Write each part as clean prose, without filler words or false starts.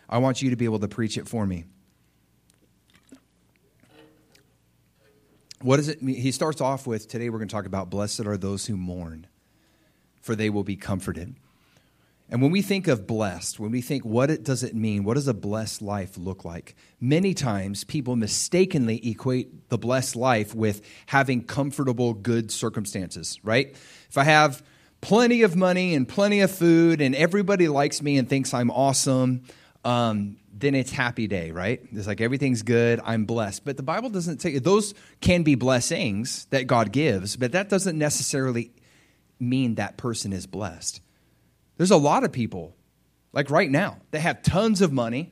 I want you to be able to preach it for me. What does it mean? He starts off with, today we're going to talk about blessed are those who mourn, for they will be comforted. And when we think of blessed, when we think does it mean, what does a blessed life look like? Many times people mistakenly equate the blessed life with having comfortable, good circumstances, right? If I have plenty of money and plenty of food and everybody likes me and thinks I'm awesome, then it's happy day, right? It's like everything's good, I'm blessed. But the Bible doesn't say, those can be blessings that God gives, but that doesn't necessarily mean that person is blessed. There's a lot of people, like right now, that have tons of money.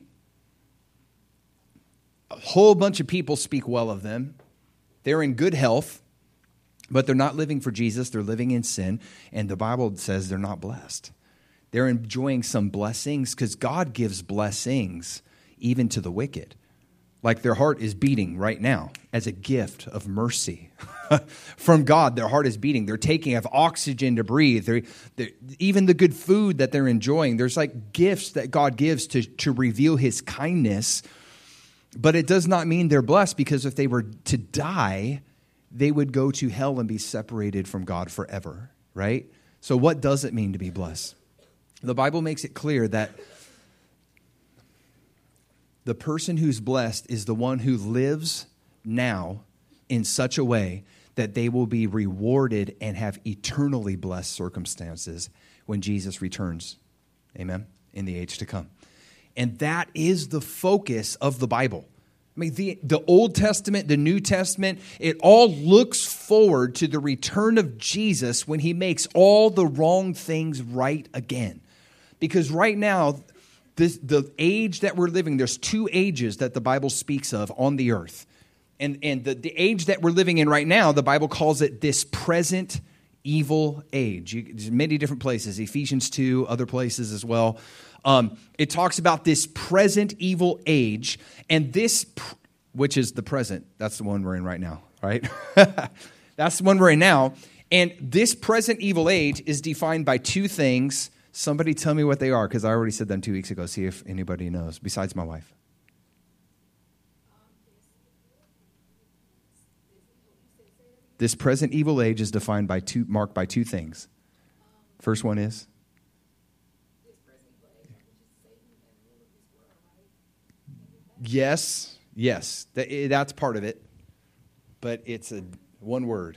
A whole bunch of people speak well of them. They're in good health, but they're not living for Jesus. They're living in sin, and the Bible says they're not blessed. They're enjoying some blessings because God gives blessings even to the wicked. Like their heart is beating right now as a gift of mercy. From God, their heart is beating. They're taking of oxygen to breathe. They're, even the good food that they're enjoying, there's like gifts that God gives to reveal his kindness. But it does not mean they're blessed, because if they were to die, they would go to hell and be separated from God forever, right? So what does it mean to be blessed? The Bible makes it clear that the person who's blessed is the one who lives now in such a way that they will be rewarded and have eternally blessed circumstances when Jesus returns. Amen? In the age to come. And that is the focus of the Bible. I mean, the Old Testament, the New Testament, it all looks forward to the return of Jesus when he makes all the wrong things right again. Because right now, the age that we're living, there's two ages that the Bible speaks of on the earth. And the age that we're living in right now, the Bible calls it this present evil age. There's many different places, Ephesians 2, other places as well. It talks about this present evil age, and this, which is the present, that's the one we're in right now, right? That's the one we're in now. And this present evil age is defined by two things. Somebody tell me what they are, because I already said them 2 weeks ago. See if anybody knows, besides my wife. This present evil age is defined by marked by two things. First one is? Yes, that's part of it. But it's one word.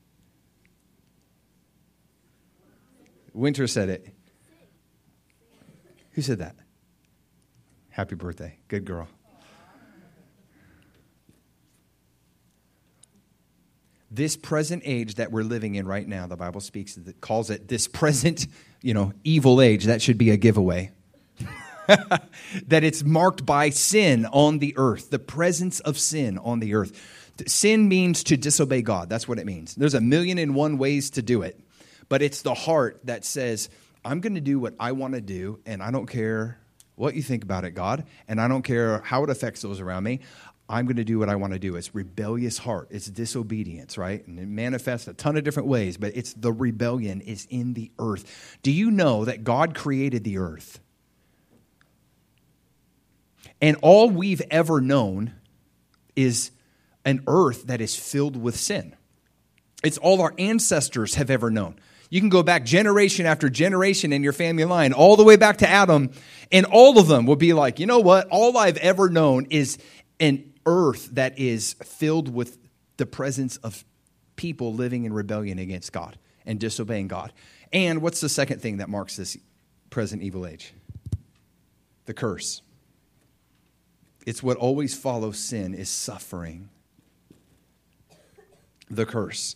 Winter said it. Who said that? Happy birthday. Good girl. This present age that we're living in right now, the Bible calls it this present, evil age. That should be a giveaway. That it's marked by sin on the earth, the presence of sin on the earth. Sin means to disobey God. That's what it means. There's 1,000,001 ways to do it, but it's the heart that says, I'm going to do what I want to do, and I don't care what you think about it, God, and I don't care how it affects those around me. I'm going to do what I want to do. It's rebellious heart. It's disobedience, right? And it manifests a ton of different ways, but it's the rebellion is in the earth. Do you know that God created the earth? And all we've ever known is an earth that is filled with sin. It's all our ancestors have ever known. You can go back generation after generation in your family line, all the way back to Adam, and all of them will be like, you know what? All I've ever known is an earth that is filled with the presence of people living in rebellion against God and disobeying God. And what's the second thing that marks this present evil age? The curse. It's what always follows sin is suffering. The curse.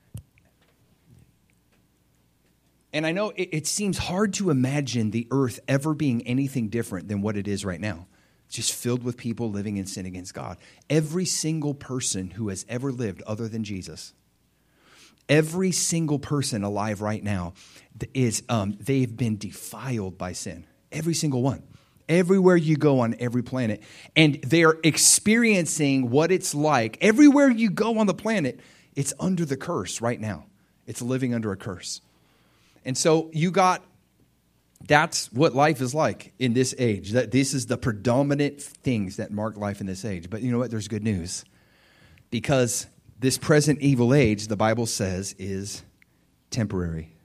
And I know it seems hard to imagine the earth ever being anything different than what it is right now. It's just filled with people living in sin against God. Every single person who has ever lived other than Jesus, every single person alive right now is they've been defiled by sin. Every single one. Everywhere you go on every planet. And they're experiencing what it's like. Everywhere you go on the planet, it's under the curse right now. It's living under a curse. And so you got That's what life is like in this age. That this is the predominant things that mark life in this age. But you know what? There's good news. Because this present evil age, the Bible says, is temporary.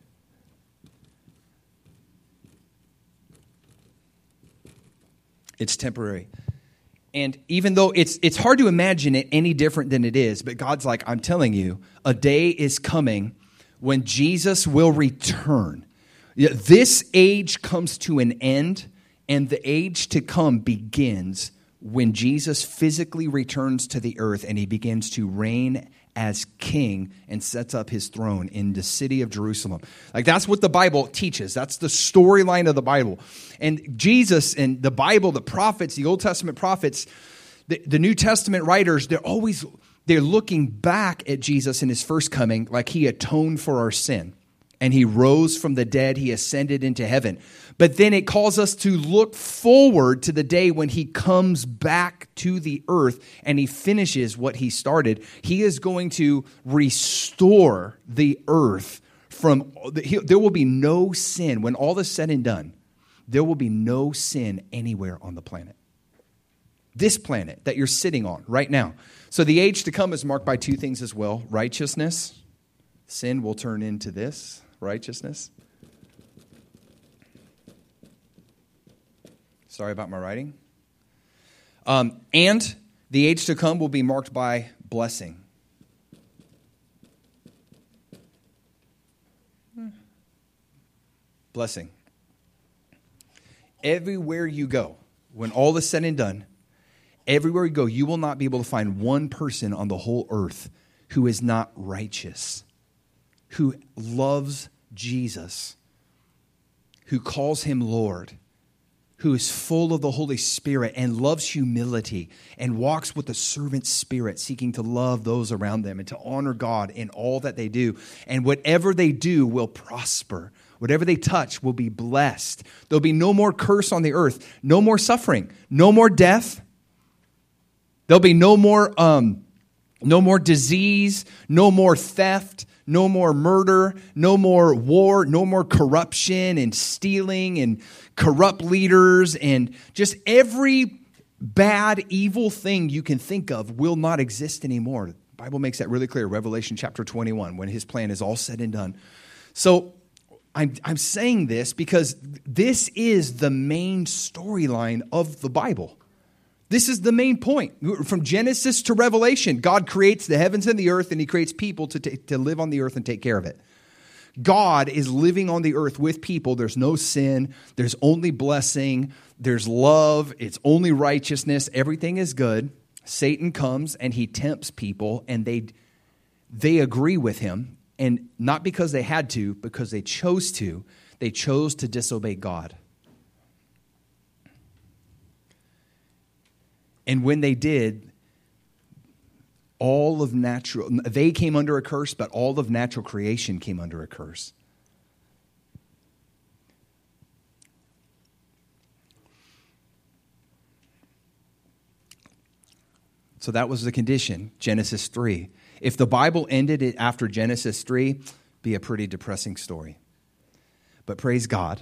It's temporary. And even though it's hard to imagine it any different than it is, but God's like, I'm telling you, a day is coming when Jesus will return. This age comes to an end, and the age to come begins when Jesus physically returns to the earth and he begins to reign as king and sets up his throne in the city of Jerusalem. Like, that's what the Bible teaches. That's the storyline of the Bible. And Jesus and the Bible, the prophets, the Old Testament prophets, the New Testament writers, they're looking back at Jesus in his first coming like he atoned for our sin. And he rose from the dead. He ascended into heaven. But then it calls us to look forward to the day when he comes back to the earth and he finishes what he started. He is going to restore the earth there will be no sin. When all is said and done, there will be no sin anywhere on the planet. This planet that you're sitting on right now. So the age to come is marked by two things as well. Righteousness. Sin will turn into this. Righteousness. Sorry about my writing. And the age to come will be marked by blessing. Blessing. Everywhere you go, when all is said and done, everywhere you go, you will not be able to find one person on the whole earth who is not righteous, who loves Jesus, who calls him Lord, who is full of the Holy Spirit and loves humility and walks with the servant spirit, seeking to love those around them and to honor God in all that they do. And whatever they do will prosper. Whatever they touch will be blessed. There'll be no more curse on the earth, no more suffering, no more death. There'll be no more disease, no more theft, no more murder, no more war, no more corruption and stealing and corrupt leaders, and just every bad, evil thing you can think of will not exist anymore. The Bible makes that really clear. Revelation chapter 21, when his plan is all said and done. So I'm saying this because this is the main storyline of the Bible. This is the main point. From Genesis to Revelation, God creates the heavens and the earth, and he creates people to live on the earth and take care of it. God is living on the earth with people. There's no sin. There's only blessing. There's love. It's only righteousness. Everything is good. Satan comes and he tempts people, and they agree with him. And not because they had to, because they chose to. They chose to disobey God. And when they did, they came under a curse, but all of natural creation came under a curse. So that was the condition, Genesis 3. If the Bible ended it after Genesis 3, it'd be a pretty depressing story. But praise God.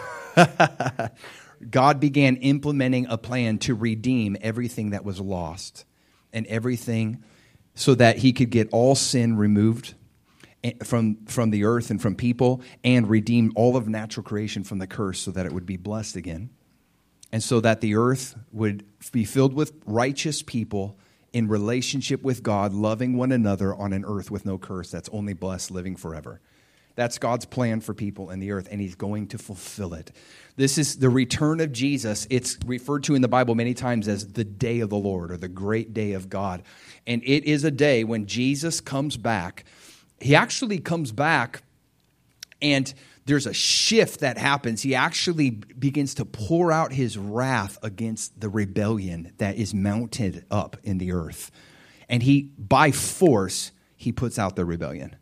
God began implementing a plan to redeem everything that was lost and everything so that he could get all sin removed from the earth and from people and redeem all of natural creation from the curse so that it would be blessed again. And so that the earth would be filled with righteous people in relationship with God, loving one another on an earth with no curse that's only blessed, living forever. That's God's plan for people in the earth, and he's going to fulfill it. This is the return of Jesus. It's referred to in the Bible many times as the day of the Lord or the great day of God. And it is a day when Jesus comes back. He actually comes back, and there's a shift that happens. He actually begins to pour out his wrath against the rebellion that is mounted up in the earth. And he, by force, he puts out the rebellion.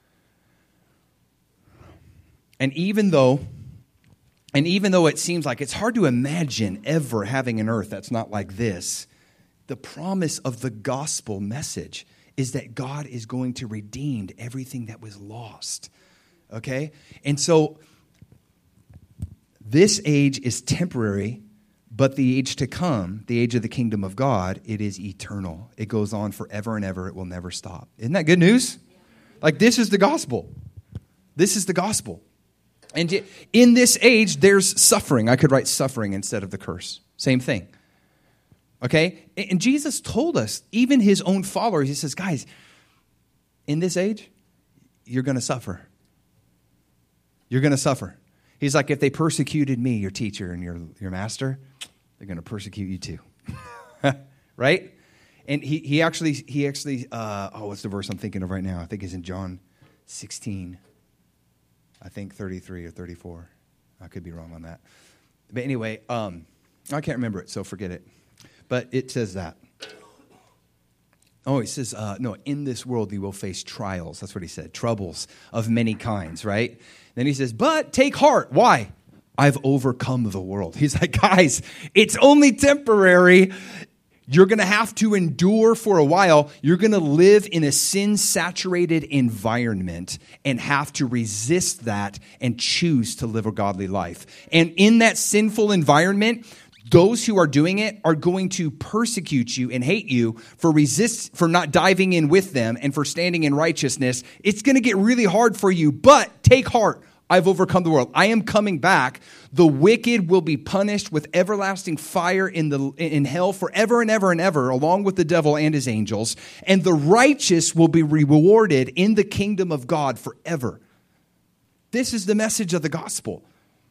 And even though it seems like it's hard to imagine ever having an earth that's not like this, the promise of the gospel message is that God is going to redeem everything that was lost. Okay? And so This age is temporary, but the age to come, the age of the kingdom of God, it is eternal. It goes on forever and ever. It will never stop. Isn't that good news? Like, this is the gospel. This is the gospel. And in this age, there's suffering. I could write suffering instead of the curse. Same thing. Okay? And Jesus told us, even his own followers, he says, guys, in this age, you're going to suffer. You're going to suffer. He's like, if they persecuted me, your teacher and your master, they're going to persecute you too. Right? And he actually, what's the verse I'm thinking of right now? I think it's in John 16. I think 33 or 34. I could be wrong on that. But anyway, I can't remember it, so forget it. But it says that. Oh, it says, no, in this world you will face trials. That's what he said. Troubles of many kinds, right? Then he says, but take heart. Why? I've overcome the world. He's like, guys, it's only temporary. You're going to have to endure for a while. You're going to live in a sin-saturated environment and have to resist that and choose to live a godly life. And in that sinful environment, those who are doing it are going to persecute you and hate you for not diving in with them and for standing in righteousness. It's going to get really hard for you, but take heart. I've overcome the world. I am coming back. The wicked will be punished with everlasting fire in hell forever and ever and ever, along with the devil and his angels. And the righteous will be rewarded in the kingdom of God forever. This is the message of the gospel.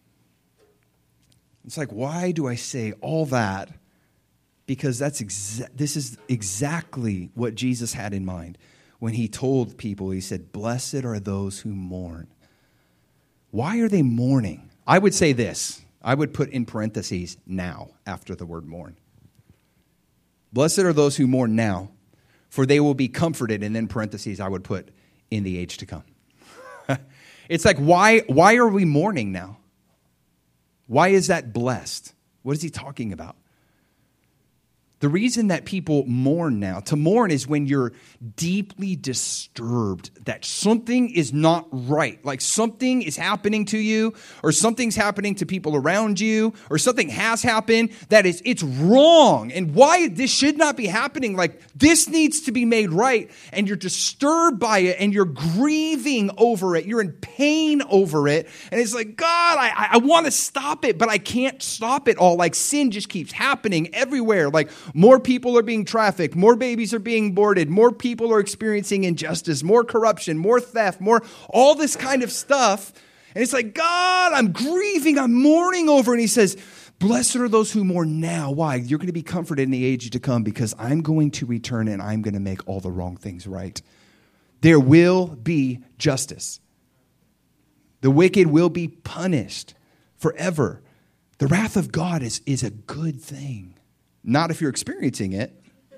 It's like, why do I say all that? Because this is exactly what Jesus had in mind when he told people. He said, blessed are those who mourn. Why are they mourning? I would say this. I would put in parentheses, now, after the word mourn. Blessed are those who mourn now, for they will be comforted. And then parentheses, I would put, in the age to come. It's like, why are we mourning now? Why is that blessed? What is he talking about? The reason that people mourn now, to mourn is when you're deeply disturbed that something is not right. Like something is happening to you, or something's happening to people around you, or something has happened that it's wrong. And why this should not be happening. Like this needs to be made right. And you're disturbed by it and you're grieving over it. You're in pain over it. And it's like, God, I want to stop it, but I can't stop it all. Like sin just keeps happening everywhere. Like more people are being trafficked, more babies are being aborted, more people are experiencing injustice, more corruption, more theft, more all this kind of stuff. And it's like, God, I'm grieving, I'm mourning over. And he says, blessed are those who mourn now. Why? You're going to be comforted in the age to come because I'm going to return and I'm going to make all the wrong things right. There will be justice. The wicked will be punished forever. The wrath of God is a good thing. Not if you're experiencing it.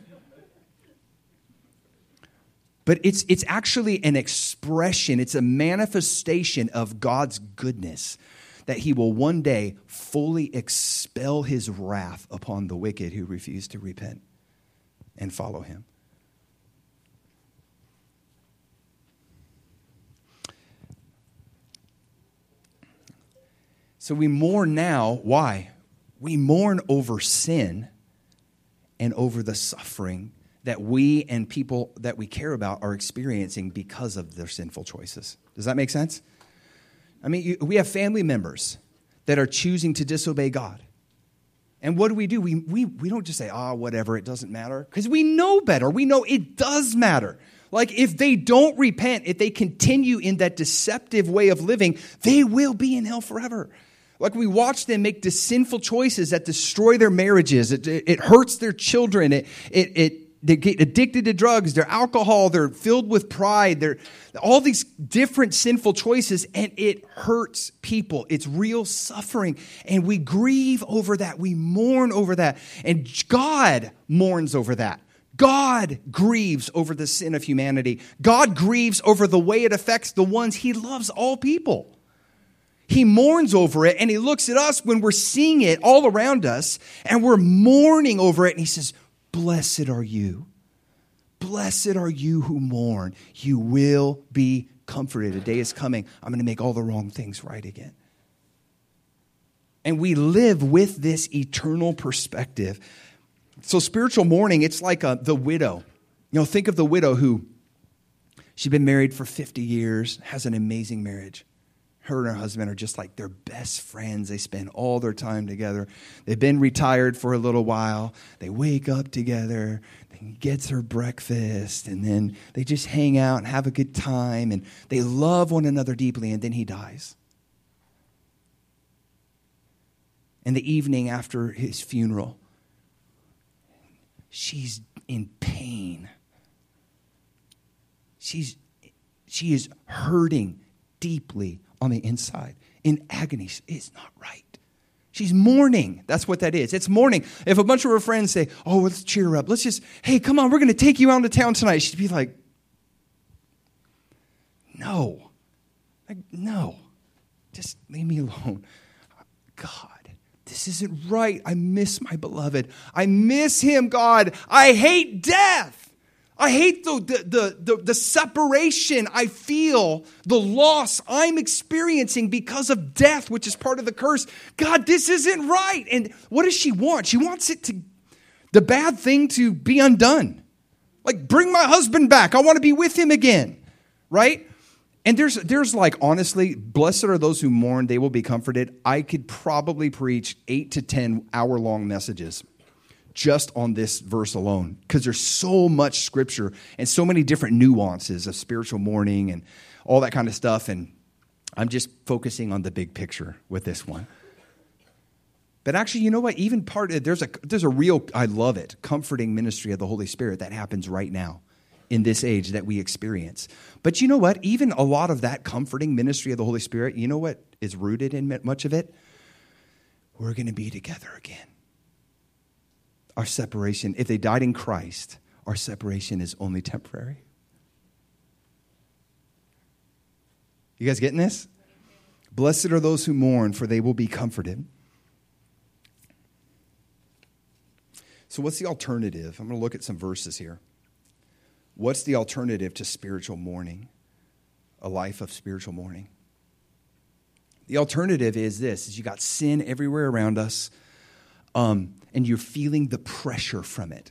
But it's actually an expression, it's a manifestation of God's goodness that he will one day fully expel his wrath upon the wicked who refuse to repent and follow him. So we mourn now. Why? We mourn over sin and over the suffering that we and people that we care about are experiencing because of their sinful choices. Does that make sense? I mean, we have family members that are choosing to disobey God. And what do? We don't just say, whatever, it doesn't matter. Because we know better. We know it does matter. Like if they don't repent, if they continue in that deceptive way of living, they will be in hell forever. Like we watch them make the sinful choices that destroy their marriages. It hurts their children. They get addicted to drugs. They're alcohol. They're filled with pride. They're all these different sinful choices, and it hurts people. It's real suffering, and we grieve over that. We mourn over that, and God mourns over that. God grieves over the sin of humanity. God grieves over the way it affects the ones he loves, all people. He mourns over it, and he looks at us when we're seeing it all around us, and we're mourning over it, and he says, blessed are you. Blessed are you who mourn. You will be comforted. A day is coming. I'm going to make all the wrong things right again. And we live with this eternal perspective. So spiritual mourning, it's like the widow. Think of the widow who, she'd been married for 50 years, has an amazing marriage. Her and her husband are just like their best friends. They spend all their time together. They've been retired for a little while. They wake up together. He gets her breakfast, and then they just hang out and have a good time, and they love one another deeply, and then he dies. And the evening after his funeral, she's in pain. She is hurting deeply on the inside, in agony. It's not right. She's mourning. That's what that is. It's mourning. If a bunch of her friends say, oh, let's cheer her up. Let's just, hey, come on, we're going to take you out to town tonight. She'd be like, no. No. Just leave me alone. God, this isn't right. I miss my beloved. I miss him, God. I hate death. I hate the separation I feel, the loss I'm experiencing because of death, which is part of the curse. God, this isn't right. And what does she want? She wants the bad thing to be undone. Like, bring my husband back. I want to be with him again, right? And there's like, honestly, blessed are those who mourn, they will be comforted. I could probably preach 8 to 10 hour-long messages just on this verse alone, because there's so much scripture and so many different nuances of spiritual mourning and all that kind of stuff. And I'm just focusing on the big picture with this one. But actually, you know what? Even there's a real, I love it, comforting ministry of the Holy Spirit that happens right now in this age that we experience. But you know what? Even a lot of that comforting ministry of the Holy Spirit, you know what is rooted in much of it? We're going to be together again. Our separation, if they died in Christ, our separation is only temporary. You guys getting this? Blessed are those who mourn, for they will be comforted. So what's the alternative? I'm going to look at some verses here. What's the alternative to spiritual mourning? A life of spiritual mourning. The alternative is this, is you got sin everywhere around us. And you're feeling the pressure from it.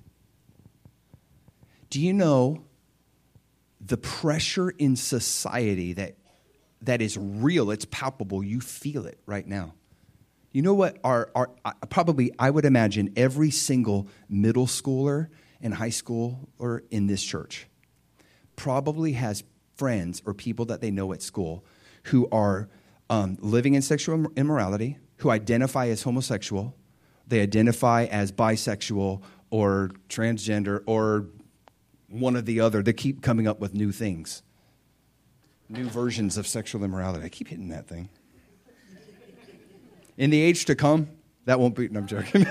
Do you know the pressure in society that is real? It's palpable. You feel it right now. You know what? I would imagine every single middle schooler and high schooler in this church probably has friends or people that they know at school who are living in sexual immorality, who identify as homosexual. They identify as bisexual or transgender or one or the other. They keep coming up with new things, new versions of sexual immorality. I keep hitting that thing. In the age to come, that won't be, no, I'm joking.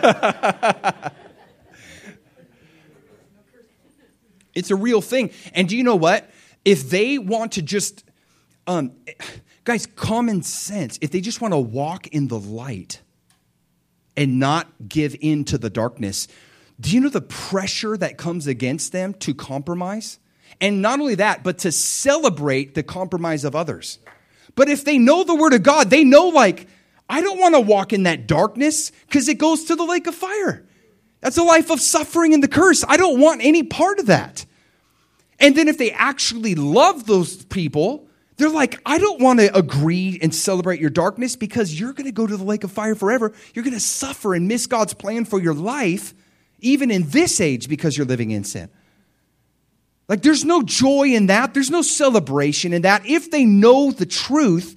It's a real thing. And do you know what? If they want to just, guys, common sense, if they just want to walk in the light and not give in to the darkness, do you know the pressure that comes against them to compromise? And not only that, but to celebrate the compromise of others. But if they know the word of God, they know, like, I don't want to walk in that darkness because it goes to the lake of fire. That's a life of suffering and the curse. I don't want any part of that. And then if they actually love those people, they're like, I don't want to agree and celebrate your darkness because you're going to go to the lake of fire forever. You're going to suffer and miss God's plan for your life, even in this age, because you're living in sin. Like, there's no joy in that. There's no celebration in that if they know the truth.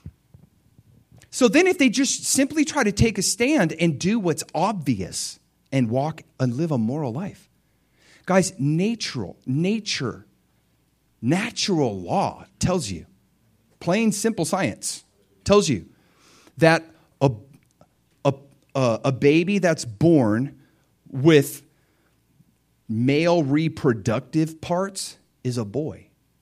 So then if they just simply try to take a stand and do what's obvious and walk and live a moral life. Guys, natural law tells you, plain simple science tells you that a baby that's born with male reproductive parts is a boy.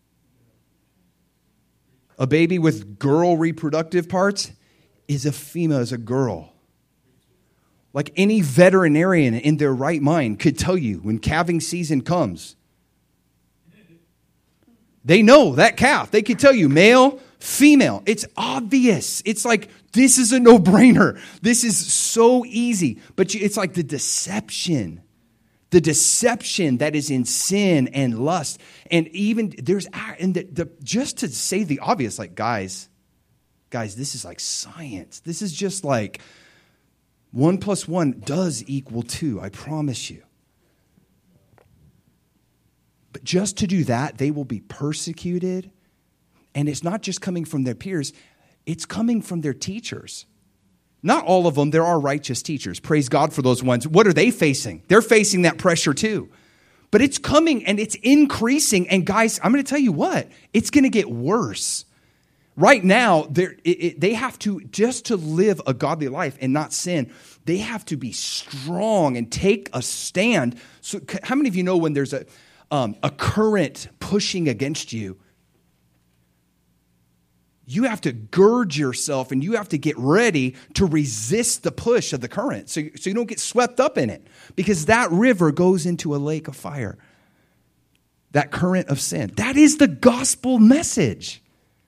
A baby with girl reproductive parts is a female, is a girl. Like any veterinarian in their right mind could tell you when calving season comes, They know that calf. They can tell you male, female. It's obvious. It's like, this is a no-brainer. This is so easy. But it's like the deception that is in sin and lust. And even there's, and just to say the obvious, like, guys, this is like science. This is just like 1 + 1 does equal 2. I promise you. But just to do that, they will be persecuted. And it's not just coming from their peers. It's coming from their teachers. Not all of them. There are righteous teachers. Praise God for those ones. What are they facing? They're facing that pressure too. But it's coming and it's increasing. And guys, I'm going to tell you what. It's going to get worse. Right now, they have to, just to live a godly life and not sin, they have to be strong and take a stand. So how many of you know when there's a current pushing against you, you have to gird yourself and you have to get ready to resist the push of the current so you don't get swept up in it, because that river goes into a lake of fire, that current of sin. That is the gospel message.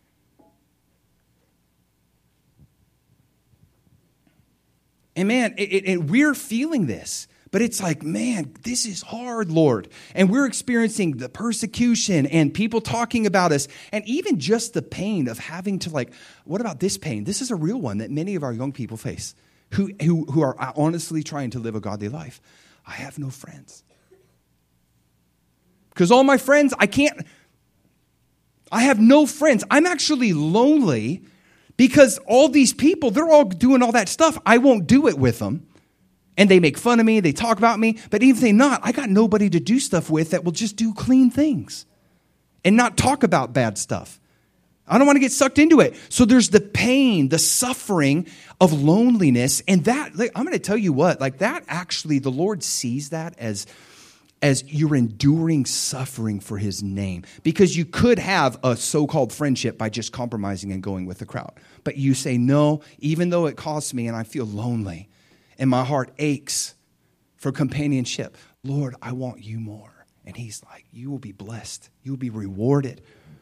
And man, we're feeling this. But it's like, man, this is hard, Lord. And we're experiencing the persecution and people talking about us. And even just the pain of having to, like, what about this pain? This is a real one that many of our young people face who are honestly trying to live a godly life. I have no friends. Because all my friends, I have no friends. I'm actually lonely because all these people, they're all doing all that stuff. I won't do it with them. And they make fun of me, they talk about me, but even if they're not, I got nobody to do stuff with that will just do clean things and not talk about bad stuff. I don't want to get sucked into it. So there's the pain, the suffering of loneliness, and that, like, I'm going to tell you what, like, that actually, the Lord sees that as you're enduring suffering for his name, because you could have a so-called friendship by just compromising and going with the crowd. But you say, no, even though it costs me and I feel lonely, and my heart aches for companionship, Lord, I want you more. And he's like, you will be blessed. You will be rewarded.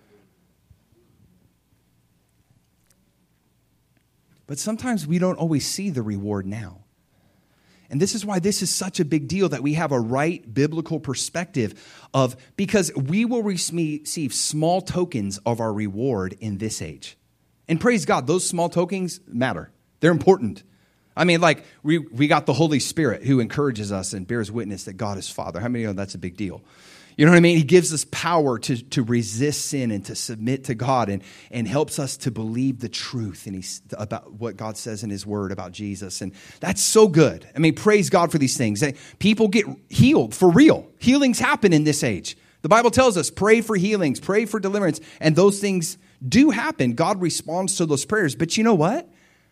But sometimes we don't always see the reward now. And this is why this is such a big deal, that we have a right biblical perspective of, because we will receive small tokens of our reward in this age. And praise God, those small tokens matter. They're important. I mean, like, we got the Holy Spirit who encourages us and bears witness that God is Father. How many know that's a big deal? You know what I mean? He gives us power to resist sin and to submit to God, and helps us to believe the truth about what God says in his word about Jesus. And that's so good. I mean, praise God for these things. People get healed for real. Healings happen in this age. The Bible tells us, pray for healings, pray for deliverance. And those things do happen. God responds to those prayers. But you know what?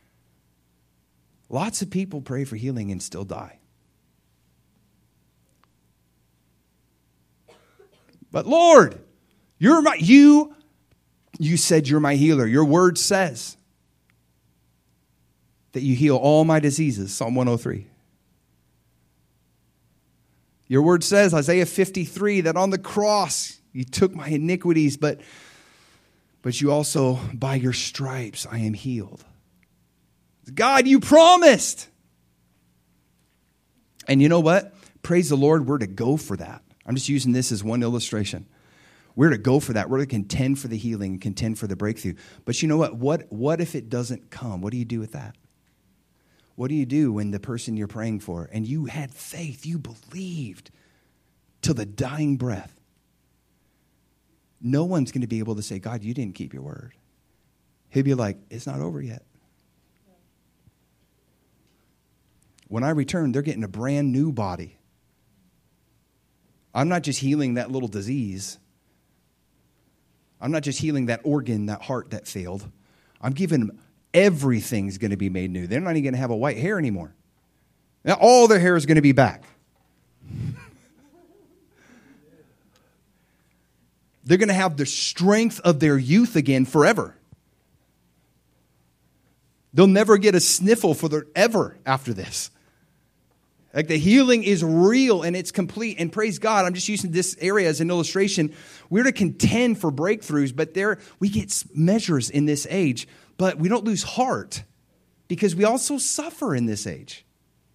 Lots of people pray for healing and still die. But Lord, you said you're my healer. Your word says that you heal all my diseases, Psalm 103. Your word says, Isaiah 53, that on the cross you took my iniquities, but you also, by your stripes, I am healed. God, you promised. And you know what? Praise the Lord, we're to go for that. I'm just using this as one illustration. We're to go for that. We're to contend for the healing, contend for the breakthrough. But you know what? What if it doesn't come? What do you do with that? What do you do when the person you're praying for, and you had faith, you believed till the dying breath? No one's going to be able to say, God, you didn't keep your word. He'll be like, it's not over yet. When I return, they're getting a brand new body. I'm not just healing that little disease. I'm not just healing that organ, that heart that failed. I'm giving them everything's going to be made new. They're not even going to have a white hair anymore. Now all their hair is going to be back. They're going to have the strength of their youth again forever. They'll never get a sniffle for ever after this. Like the healing is real and it's complete. And praise God, I'm just using this area as an illustration. We're to contend for breakthroughs, but we get measures in this age, but we don't lose heart because we also suffer in this age.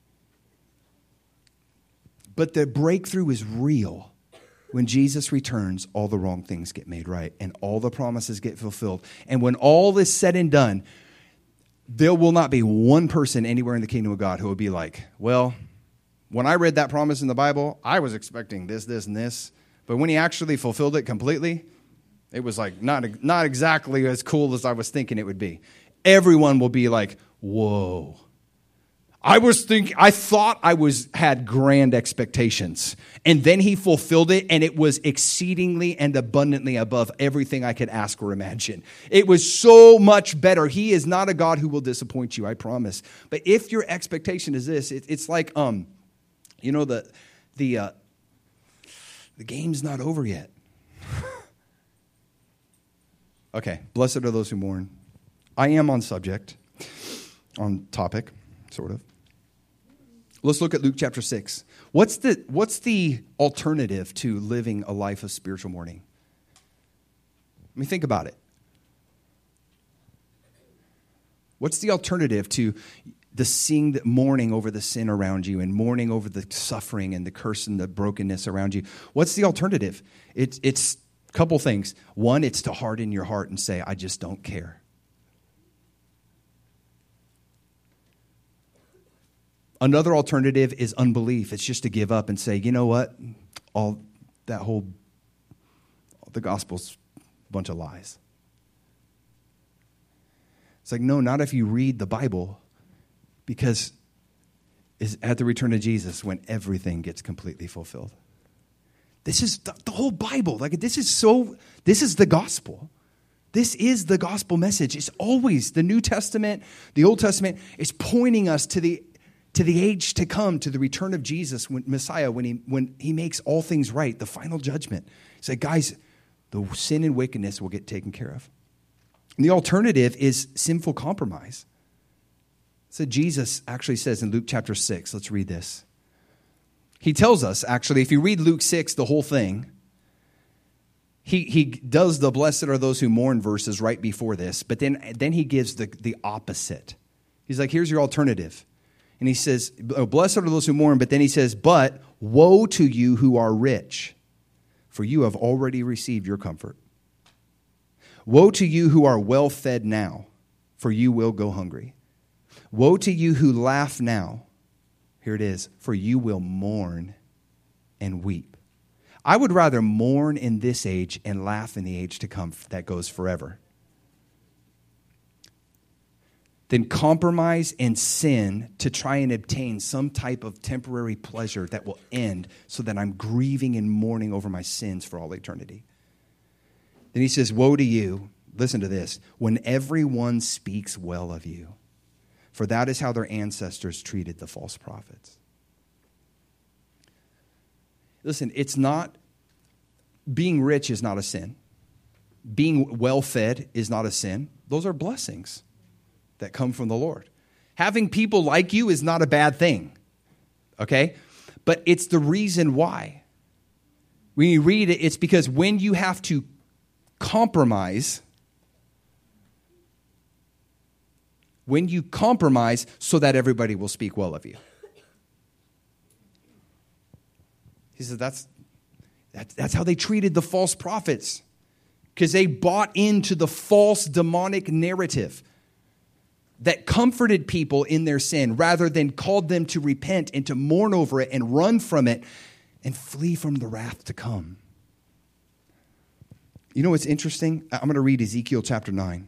But the breakthrough is real. When Jesus returns, all the wrong things get made right and all the promises get fulfilled. And when all is said and done, there will not be one person anywhere in the kingdom of God who will be like, well, when I read that promise in the Bible, I was expecting this, this, and this. But when he actually fulfilled it completely, it was like not exactly as cool as I was thinking it would be. Everyone will be like, whoa. I thought I had grand expectations. And then he fulfilled it, and it was exceedingly and abundantly above everything I could ask or imagine. It was so much better. He is not a God who will disappoint you, I promise. But if your expectation is this, it's like, the game's not over yet. Okay, blessed are those who mourn. I am on topic, sort of. Let's look at Luke chapter 6. What's the alternative to living a life of spiritual mourning? I mean, think about it. What's the alternative to the mourning over the sin around you and mourning over the suffering and the curse and the brokenness around you? What's the alternative? It's a couple things. One, it's to harden your heart and say, I just don't care. Another alternative is unbelief. It's just to give up and say, you know what? The gospel's a bunch of lies. It's like, no, not if you read the Bible, because it's at the return of Jesus when everything gets completely fulfilled. This is the whole Bible. Like this is the gospel. This is the gospel message. It's always the New Testament, the Old Testament is pointing us to the age to come, to the return of Jesus, Messiah, when he makes all things right, the final judgment. He's like, guys, the sin and wickedness will get taken care of. And the alternative is sinful compromise. So Jesus actually says in Luke chapter 6, let's read this. He tells us, actually, if you read Luke 6, the whole thing, he does the blessed are those who mourn verses right before this, but then he gives the opposite. He's like, here's your alternative. And he says, oh, blessed are those who mourn, but then he says, but woe to you who are rich, for you have already received your comfort. Woe to you who are well fed now, for you will go hungry. Woe to you who laugh now, here it is, for you will mourn and weep. I would rather mourn in this age and laugh in the age to come that goes forever than compromise and sin to try and obtain some type of temporary pleasure that will end so that I'm grieving and mourning over my sins for all eternity. Then he says, woe to you, listen to this, when everyone speaks well of you, for that is how their ancestors treated the false prophets. Listen, being rich is not a sin. Being well-fed is not a sin. Those are blessings that come from the Lord. Having people like you is not a bad thing, okay? But it's the reason why. When you read it, it's because when you have to compromise, so that everybody will speak well of you. He said that's how they treated the false prophets, because they bought into the false demonic narrative that comforted people in their sin rather than called them to repent and to mourn over it and run from it and flee from the wrath to come. You know what's interesting? I'm going to read Ezekiel chapter 9.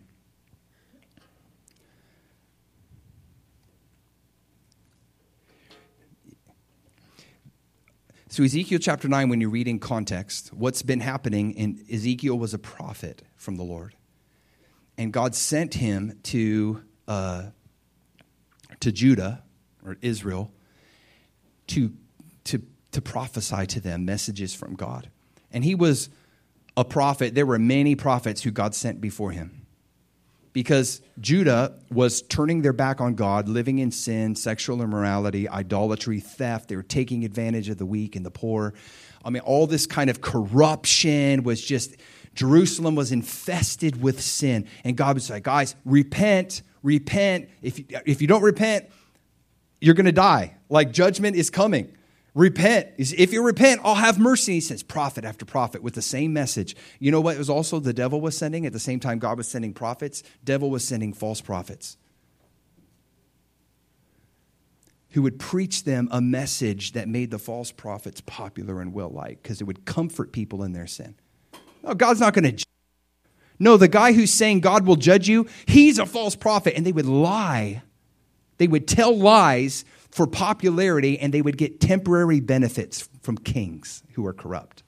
So Ezekiel chapter 9, when you read in context, what's been happening, in Ezekiel was a prophet from the Lord. And God sent him to Judah or Israel to prophesy to them messages from God. And he was a prophet. There were many prophets who God sent before him. because Judah was turning their back on God, living in sin, sexual immorality, idolatry, theft. They were taking advantage of the weak and the poor. I mean, all this kind of corruption was just, Jerusalem was infested with sin. And God was like, guys, repent. If you don't repent, you're going to die. Like, judgment is coming. Repent. If you repent, I'll have mercy. He says prophet after prophet with the same message. You know what? It was also the devil was sending at the same time God was sending prophets. Devil was sending false prophets who would preach them a message that made the false prophets popular and well-liked because it would comfort people in their sin. No, God's not going to judge. No, the guy who's saying God will judge you, he's a false prophet. And they would lie. They would tell lies for popularity, and they would get temporary benefits from kings who are corrupt.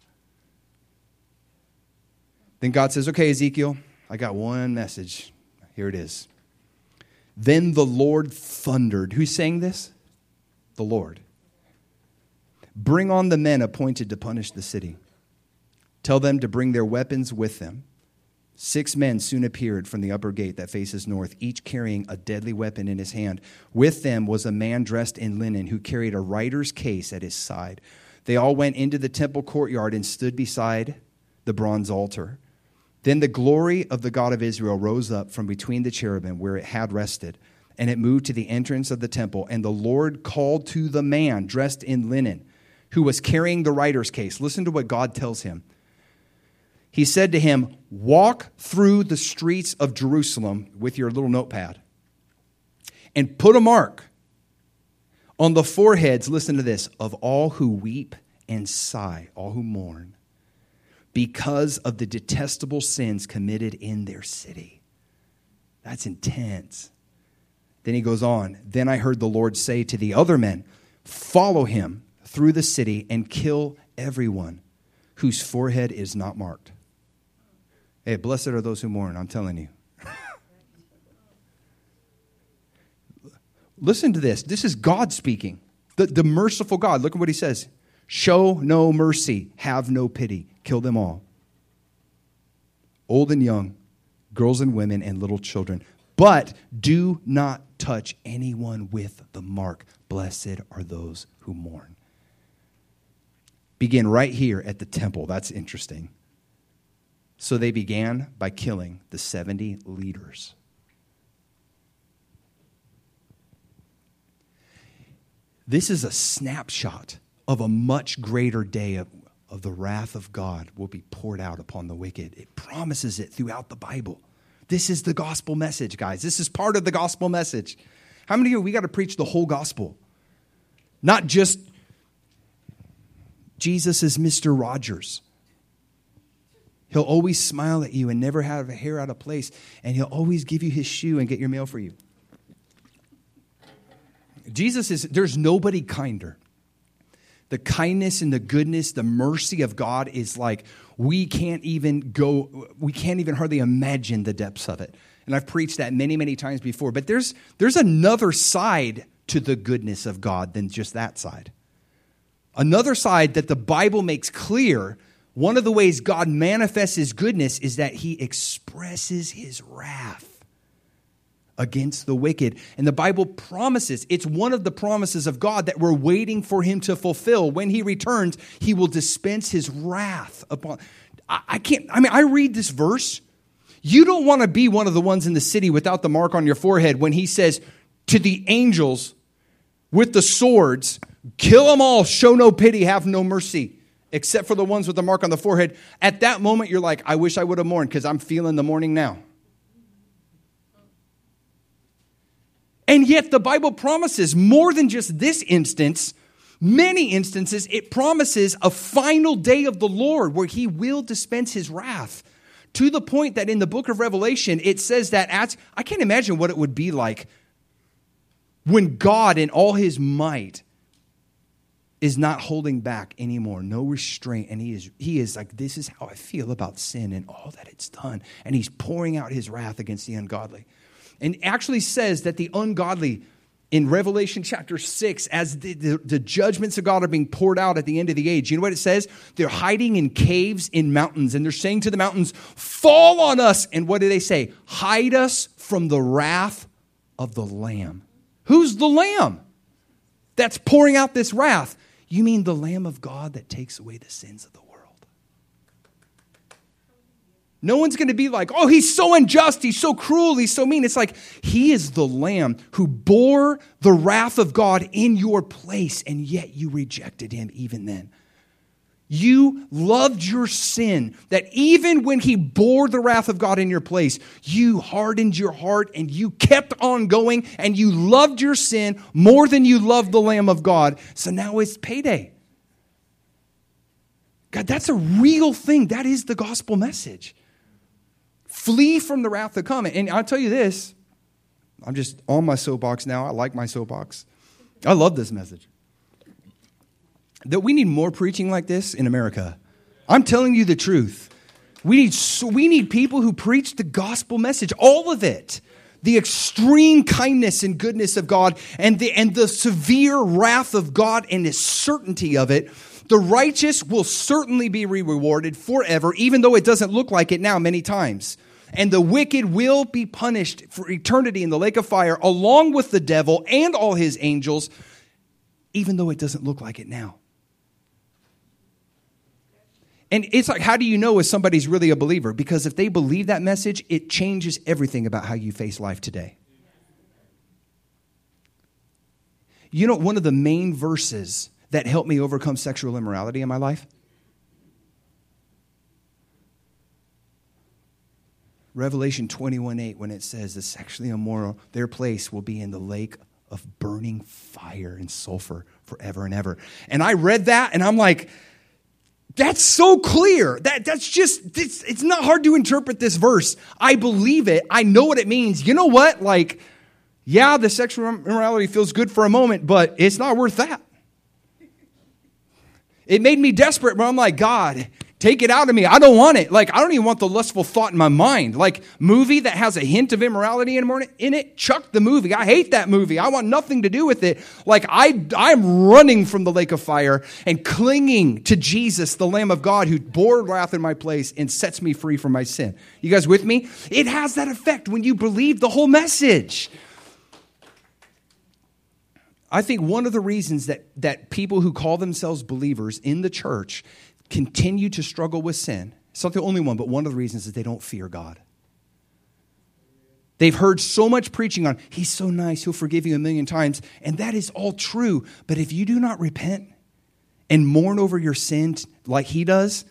Then God says, okay, Ezekiel, I got one message. Here it is. Then the Lord thundered. Who's saying this? The Lord. Bring on the men appointed to punish the city. Tell them to bring their weapons with them. 6 men soon appeared from the upper gate that faces north, each carrying a deadly weapon in his hand. With them was a man dressed in linen who carried a writer's case at his side. They all went into the temple courtyard and stood beside the bronze altar. Then the glory of the God of Israel rose up from between the cherubim where it had rested, and it moved to the entrance of the temple. And the Lord called to the man dressed in linen who was carrying the writer's case. Listen to what God tells him. He said to him, walk through the streets of Jerusalem with your little notepad and put a mark on the foreheads, listen to this, of all who weep and sigh, all who mourn, because of the detestable sins committed in their city. That's intense. Then he goes on. Then I heard the Lord say to the other men, follow him through the city and kill everyone whose forehead is not marked. Hey, blessed are those who mourn, I'm telling you. Listen to this. This is God speaking. The merciful God. Look at what he says. Show no mercy. Have no pity. Kill them all. Old and young, girls and women and little children. But do not touch anyone with the mark. Blessed are those who mourn. Begin right here at the temple. That's interesting. So they began by killing the 70 leaders. This is a snapshot of a much greater day of the wrath of God will be poured out upon the wicked. It promises it throughout the Bible. This is the gospel message, guys. This is part of the gospel message. How many of you, we got to preach the whole gospel? Not just Jesus is Mr. Rogers. He'll always smile at you and never have a hair out of place. And he'll always give you his shoe and get your mail for you. There's nobody kinder. The kindness and the goodness, the mercy of God is like, we can't even hardly imagine the depths of it. And I've preached that many, many times before. But there's another side to the goodness of God than just that side. Another side that the Bible makes clear. One of the ways God manifests his goodness is that he expresses his wrath against the wicked. And the Bible promises, it's one of the promises of God that we're waiting for him to fulfill. When he returns, he will dispense his wrath upon. I read this verse. You don't want to be one of the ones in the city without the mark on your forehead when he says to the angels with the swords, kill them all, show no pity, have no mercy. Except for the ones with the mark on the forehead. At that moment, you're like, I wish I would have mourned because I'm feeling the mourning now. And yet the Bible promises more than just this instance, many instances, it promises a final day of the Lord where he will dispense his wrath. To the point that in the book of Revelation, it says that I can't imagine what it would be like when God in all his might is not holding back anymore, no restraint. And he is like, this is how I feel about sin and all that it's done. And he's pouring out his wrath against the ungodly. And actually says that the ungodly in Revelation chapter 6, as the judgments of God are being poured out at the end of the age, you know what it says? They're hiding in caves in mountains, and they're saying to the mountains, fall on us. And what do they say? Hide us from the wrath of the Lamb. Who's the Lamb that's pouring out this wrath? You mean the Lamb of God that takes away the sins of the world? No one's going to be like, oh, he's so unjust, he's so cruel, he's so mean. It's like, he is the Lamb who bore the wrath of God in your place, and yet you rejected him even then. You loved your sin, that even when he bore the wrath of God in your place, you hardened your heart and you kept on going, and you loved your sin more than you loved the Lamb of God. So now it's payday. God, that's a real thing. That is the gospel message. Flee from the wrath to come. And I'll tell you this, I'm just on my soapbox now. I like my soapbox. I love this message. That we need more preaching like this in America. I'm telling you the truth. We need people who preach the gospel message, all of it. The extreme kindness and goodness of God, and the severe wrath of God and the certainty of it. The righteous will certainly be rewarded forever, even though it doesn't look like it now many times. And the wicked will be punished for eternity in the lake of fire, along with the devil and all his angels, even though it doesn't look like it now. And it's like, how do you know if somebody's really a believer? Because if they believe that message, it changes everything about how you face life today. You know, one of the main verses that helped me overcome sexual immorality in my life? Revelation 21:8, when it says the sexually immoral, their place will be in the lake of burning fire and sulfur forever and ever. And I read that and I'm like, that's so clear. It's not hard to interpret this verse. I believe it. I know what it means. You know what? Like, yeah, the sexual immorality feels good for a moment, but it's not worth that. It made me desperate, but I'm like, God, take it out of me. I don't want it. Like, I don't even want the lustful thought in my mind. Like, movie that has a hint of immorality in it, chuck the movie. I hate that movie. I want nothing to do with it. Like, I'm running from the lake of fire and clinging to Jesus, the Lamb of God, who bore wrath in my place and sets me free from my sin. You guys with me? It has that effect when you believe the whole message. I think one of the reasons that people who call themselves believers in the church continue to struggle with sin, it's not the only one, but one of the reasons is they don't fear God. They've heard so much preaching on, he's so nice, he'll forgive you 1,000,000 times, and that is all true. But if you do not repent and mourn over your sin like he does,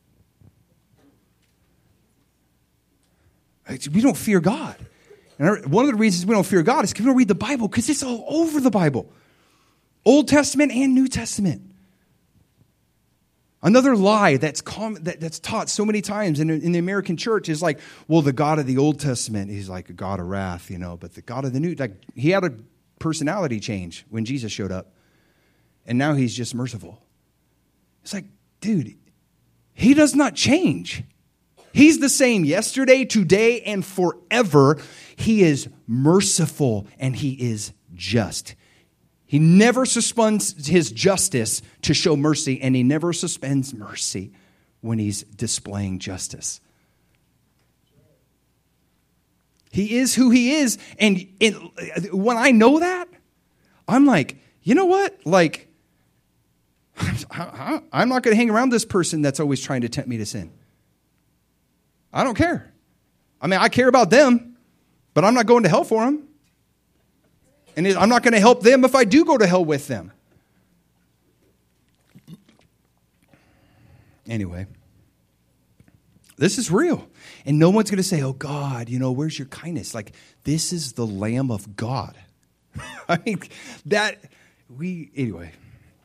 we don't fear God. And one of the reasons we don't fear God is because we don't read the Bible, because it's all over the Bible. Old Testament and New Testament. Another lie that's taught so many times in the American church is like, well, the God of the Old Testament, he's like a God of wrath, but the God of the New, like, he had a personality change when Jesus showed up. And now he's just merciful. It's like, dude, he does not change. He's the same yesterday, today, and forever. He is merciful and he is just. He never suspends his justice to show mercy, and he never suspends mercy when he's displaying justice. He is who he is. And when I know that, I'm like, you know what? Like, I'm not going to hang around this person that's always trying to tempt me to sin. I don't care. I mean, I care about them, but I'm not going to hell for them. And I'm not going to help them if I do go to hell with them. Anyway, this is real. And no one's going to say, oh, God, where's your kindness? Like, this is the Lamb of God. I mean, anyway.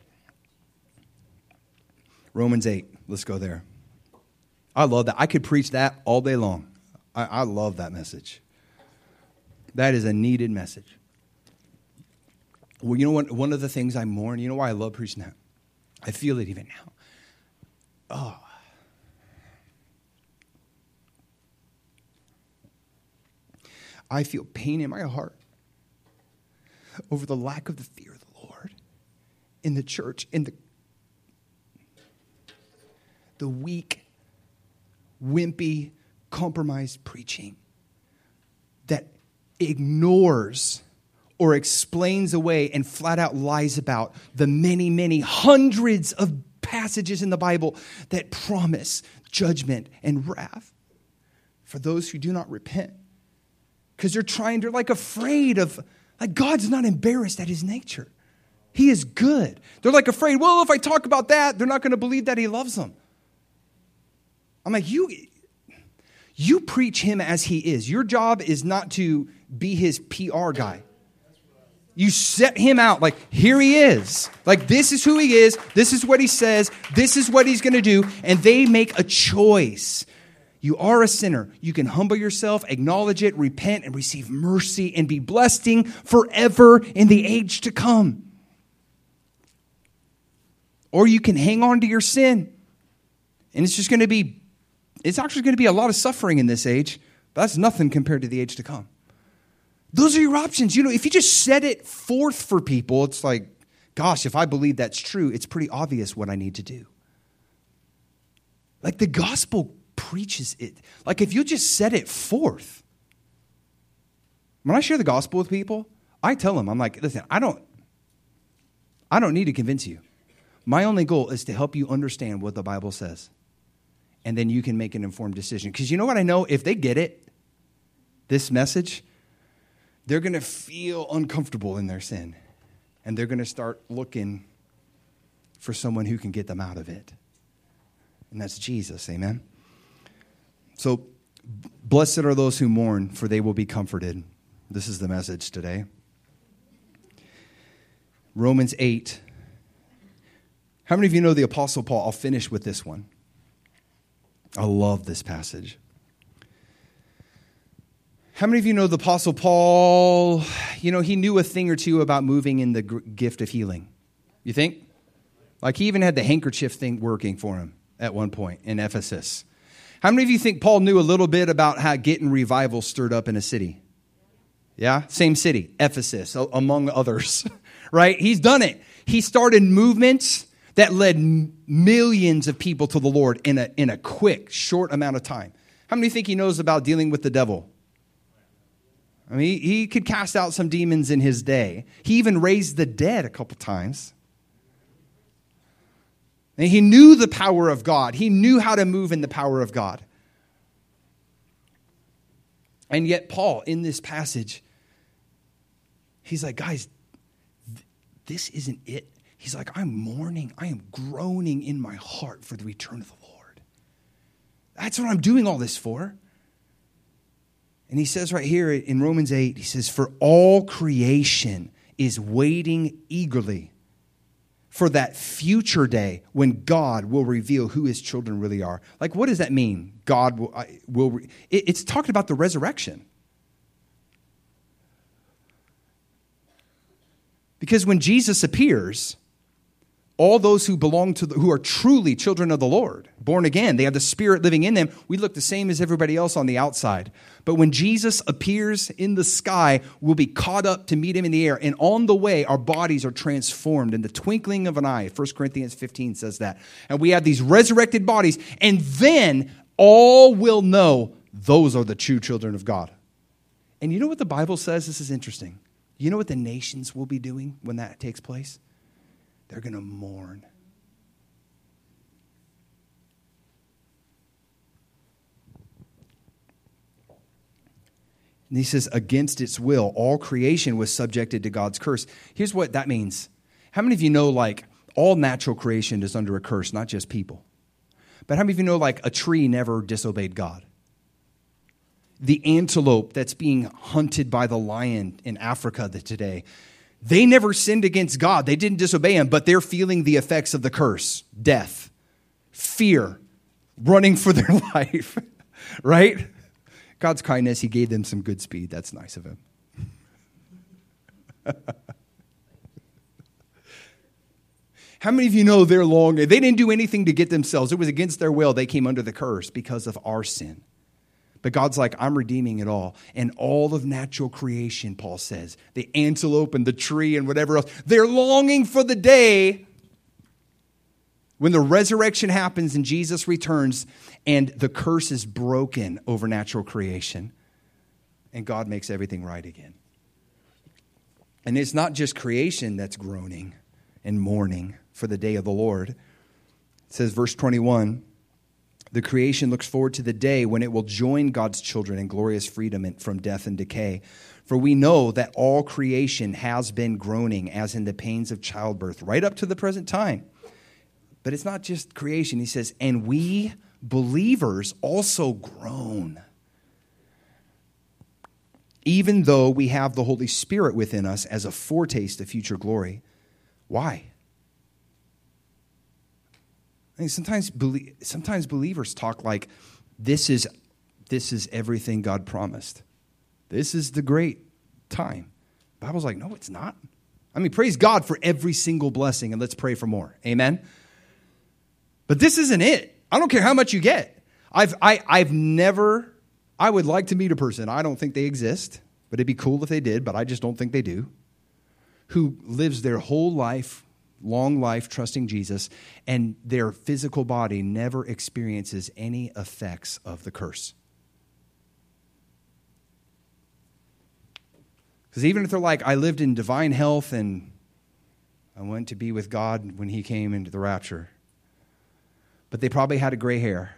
Romans 8, let's go there. I love that. I could preach that all day long. I love that message. That is a needed message. Well, you know what? One of the things I mourn, you know why I love preaching that? I feel it even now. Oh. I feel pain in my heart over the lack of the fear of the Lord in the church, in the weak, wimpy, compromised preaching that ignores or explains away and flat out lies about the many, many hundreds of passages in the Bible that promise judgment and wrath for those who do not repent. Because they're like afraid of, like God's not embarrassed at his nature. He is good. They're like afraid, well, if I talk about that, they're not going to believe that he loves them. I'm like, you preach him as he is. Your job is not to be his PR guy. You set him out like, here he is. Like, this is who he is. This is what he says. This is what he's going to do. And they make a choice. You are a sinner. You can humble yourself, acknowledge it, repent, and receive mercy and be blessing forever in the age to come. Or you can hang on to your sin. And it's actually going to be a lot of suffering in this age, but that's nothing compared to the age to come. Those are your options. You know, if you just set it forth for people, it's like, gosh, if I believe that's true, it's pretty obvious what I need to do. Like the gospel preaches it. Like if you just set it forth. When I share the gospel with people, I tell them, I'm like, listen, I don't need to convince you. My only goal is to help you understand what the Bible says. And then you can make an informed decision. Because you know what I know? If they get it, this message, they're going to feel uncomfortable in their sin. And they're going to start looking for someone who can get them out of it. And that's Jesus, amen? So, blessed are those who mourn, for they will be comforted. This is the message today. Romans 8. How many of you know the Apostle Paul? I'll finish with this one. I love this passage. How many of you know the Apostle Paul, you know, he knew a thing or two about moving in the gift of healing? You think? Like he even had the handkerchief thing working for him at one point in Ephesus. How many of you think Paul knew a little bit about how getting revival stirred up in a city? Yeah? Same city, Ephesus, among others, right? He's done it. He started movements that led millions of people to the Lord in a quick, short amount of time. How many think he knows about dealing with the devil? I mean, he could cast out some demons in his day. He even raised the dead a couple times. And he knew the power of God. He knew how to move in the power of God. And yet Paul, in this passage, he's like, guys, this isn't it. He's like, I'm mourning. I am groaning in my heart for the return of the Lord. That's what I'm doing all this for. And he says right here in Romans 8, he says, for all creation is waiting eagerly for that future day when God will reveal who his children really are. Like, what does that mean? God will it's talking about the resurrection. Because when Jesus appears, all those who belong to who are truly children of the Lord, born again, they have the Spirit living in them. We look the same as everybody else on the outside. But when Jesus appears in the sky, we'll be caught up to meet him in the air. And on the way, our bodies are transformed in the twinkling of an eye. 1 Corinthians 15 says that. And we have these resurrected bodies. And then all will know those are the true children of God. And you know what the Bible says? This is interesting. You know what the nations will be doing when that takes place? They're going to mourn. And he says, against its will, all creation was subjected to God's curse. Here's what that means. How many of you know, like, all natural creation is under a curse, not just people? But how many of you know, like, a tree never disobeyed God? The antelope that's being hunted by the lion in Africa today, they never sinned against God. They didn't disobey him, but they're feeling the effects of the curse, death, fear, running for their life, right? God's kindness, he gave them some good speed. That's nice of him. How many of you know they didn't do anything to get themselves. It was against their will. They came under the curse because of our sin. But God's like, I'm redeeming it all. And all of natural creation, Paul says, the antelope and the tree and whatever else, they're longing for the day when the resurrection happens and Jesus returns and the curse is broken over natural creation and God makes everything right again. And it's not just creation that's groaning and mourning for the day of the Lord. It says, verse 21, the creation looks forward to the day when it will join God's children in glorious freedom from death and decay. For we know that all creation has been groaning as in the pains of childbirth right up to the present time. But it's not just creation. He says, and we believers also groan, even though we have the Holy Spirit within us as a foretaste of future glory. Why? I mean, sometimes believers talk like this is everything God promised. This is the great time. The Bible's like, no, it's not. I mean, praise God for every single blessing, and let's pray for more. Amen? But this isn't it. I don't care how much you get. I've never, I would like to meet a person, I don't think they exist, but it'd be cool if they did, but I just don't think they do, who lives their whole life, long life, trusting Jesus, and their physical body never experiences any effects of the curse. Because even if they're like, I lived in divine health and I went to be with God when he came into the rapture, but they probably had a gray hair.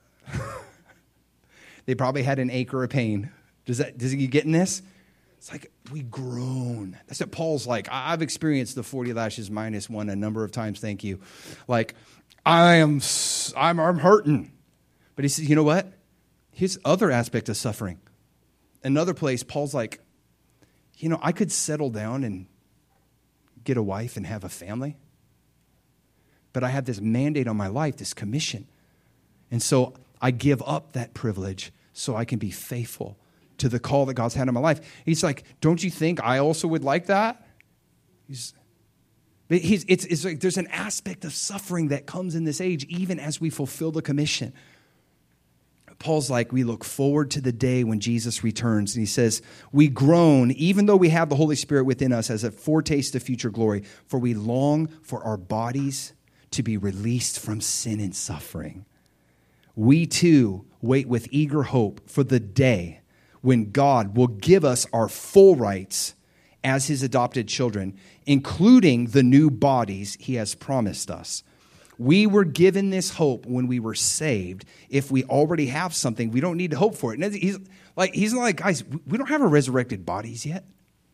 They probably had an ache or a pain. Does you getting this? It's like we groan. That's what Paul's like. I've experienced the 40 lashes minus one a number of times. Thank you. Like I'm hurting. But he says, you know what? Here's other aspect of suffering. Another place, Paul's like, you know, I could settle down and get a wife and have a family. But I have this mandate on my life, this commission. And so I give up that privilege so I can be faithful to the call that God's had in my life. He's like, don't you think I also would like that? It's like there's an aspect of suffering that comes in this age, even as we fulfill the commission. Paul's like, we look forward to the day when Jesus returns. And he says, we groan, even though we have the Holy Spirit within us as a foretaste of future glory, for we long for our bodies to be released from sin and suffering. We too wait with eager hope for the day when God will give us our full rights as his adopted children, including the new bodies he has promised us. We were given this hope when we were saved. If we already have something, we don't need to hope for it. And he's not like, guys, we don't have our resurrected bodies yet.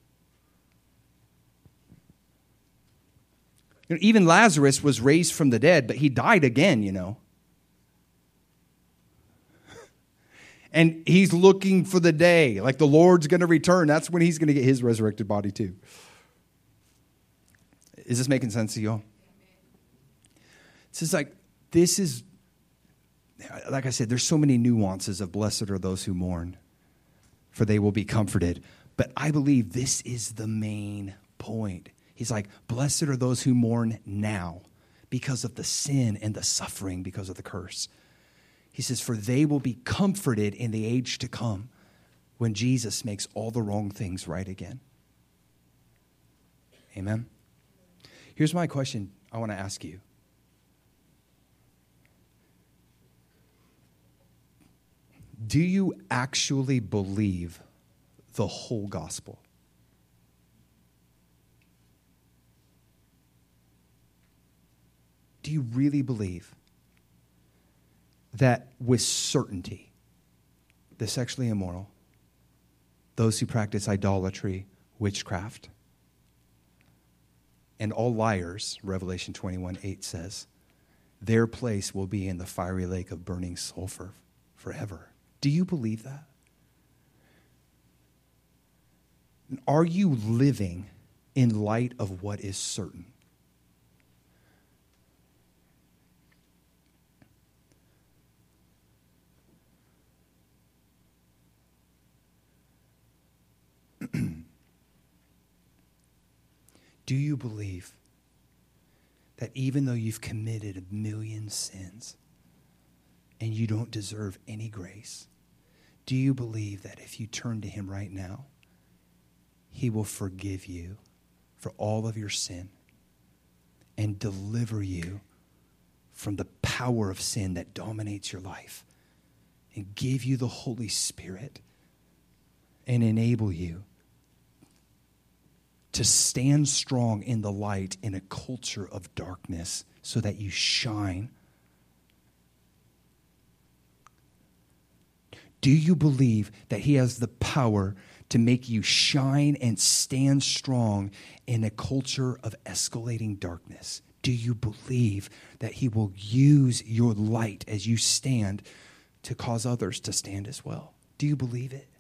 You know, even Lazarus was raised from the dead, but he died again, you know. And he's looking for the day, like the Lord's going to return. That's when he's going to get his resurrected body too. Is this making sense to you all? It's just like, this is, like I said, there's so many nuances of blessed are those who mourn, for they will be comforted. But I believe this is the main point. He's like, blessed are those who mourn now because of the sin and the suffering because of the curse. He says, for they will be comforted in the age to come when Jesus makes all the wrong things right again. Amen? Here's my question I want to ask you. Do you actually believe the whole gospel? Do you really believe that with certainty the sexually immoral, those who practice idolatry, witchcraft, and all liars, Revelation 21:8 says, their place will be in the fiery lake of burning sulfur forever? Do you believe that? And are you living in light of what is certain? Do you believe that even though you've committed a million sins and you don't deserve any grace, Do you believe that if you turn to him right now, he will forgive you for all of your sin and deliver you from the power of sin that dominates your life and give you the Holy Spirit and enable you to stand strong in the light in a culture of darkness so that you shine? Do you believe that he has the power to make you shine and stand strong in a culture of escalating darkness? Do you believe that he will use your light as you stand to cause others to stand as well? Do you believe it?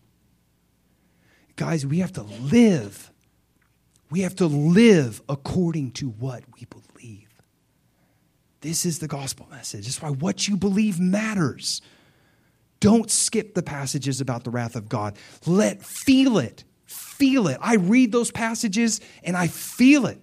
Guys, we have to live. We have to live according to what we believe. This is the gospel message. That's why what you believe matters. Don't skip the passages about the wrath of God. Feel it. Feel it. I read those passages and I feel it.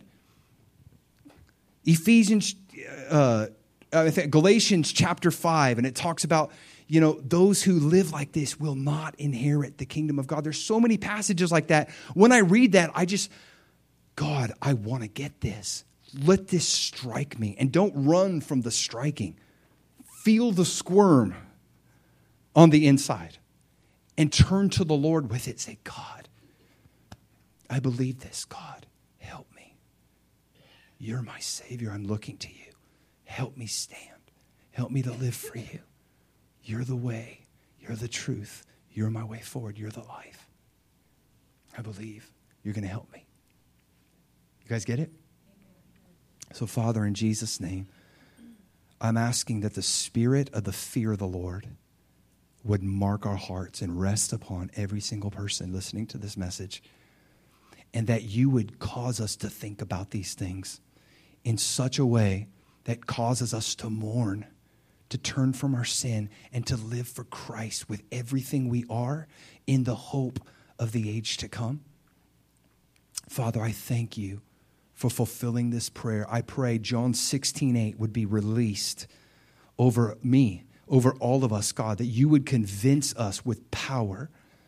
Galatians chapter 5, and it talks about, those who live like this will not inherit the kingdom of God. There's so many passages like that. When I read that, God, I want to get this. Let this strike me. And don't run from the striking. Feel the squirm on the inside and turn to the Lord with it. Say, God, I believe this. God, help me. You're my Savior. I'm looking to you. Help me stand. Help me to live for you. You're the way. You're the truth. You're my way forward. You're the life. I believe you're going to help me. You guys get it? So, Father, in Jesus' name, I'm asking that the spirit of the fear of the Lord would mark our hearts and rest upon every single person listening to this message, and that you would cause us to think about these things in such a way that causes us to mourn, to turn from our sin, and to live for Christ with everything we are in the hope of the age to come. Father, I thank you for fulfilling this prayer. I pray John 16:8 would be released over me, over all of us, God, that you would convince us with power.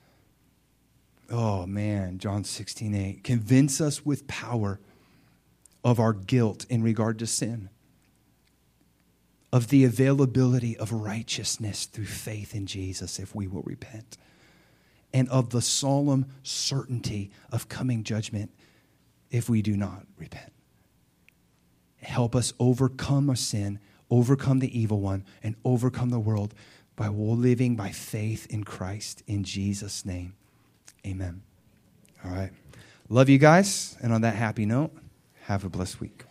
Oh, man, John 16:8. Convince us with power of our guilt in regard to sin, of the availability of righteousness through faith in Jesus if we will repent, and of the solemn certainty of coming judgment if we do not repent. Help us overcome our sin, overcome the evil one, and overcome the world by living by faith in Christ. In Jesus' name, amen. All right. Love you guys. And on that happy note, have a blessed week.